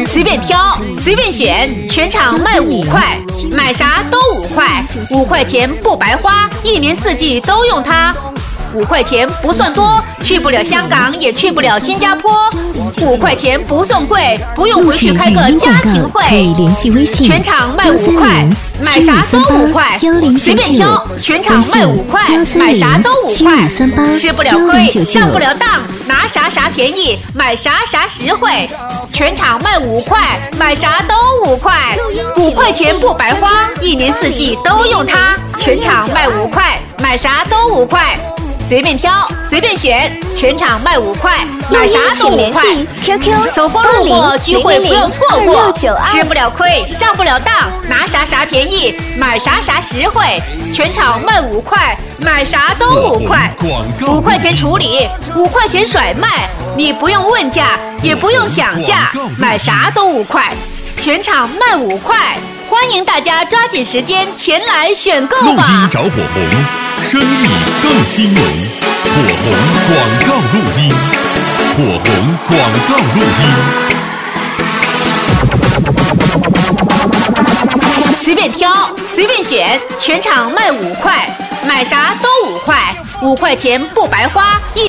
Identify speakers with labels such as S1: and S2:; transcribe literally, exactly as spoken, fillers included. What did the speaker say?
S1: 随便挑，随便选，全场卖五块，买啥都五块，五块钱不白花，一年四季都用它。五块钱不算多，去不了香港，也去不了新加坡。五块钱不算贵，不用回去开个家庭会。全场卖五块，买啥都五块，随便挑，全场卖五块，买啥都五块。吃不了亏，上不了当，拿啥啥便宜，买啥啥实惠。全场卖五块，买啥都五块，五块钱不白花，一年四季都用它。全场卖五块，买啥都五块。随便挑，随便选，全场卖五块，买啥都五块。
S2: Q Q
S1: 走过路过聚会不要错过，吃不了亏，上不了当，拿啥啥便宜，买啥啥实惠。全场卖五块，买啥都五块，五块钱处理，五块钱甩卖，你不用问价，也不用讲价，买啥都五块，全场卖五块。欢迎大家抓紧时间前来选购吧！
S3: 录音找火红，生意更兴隆。火红广告录音，火红广告录
S1: 音。随便挑，随便选，全场卖五块，买啥都五块，五块钱不白花。一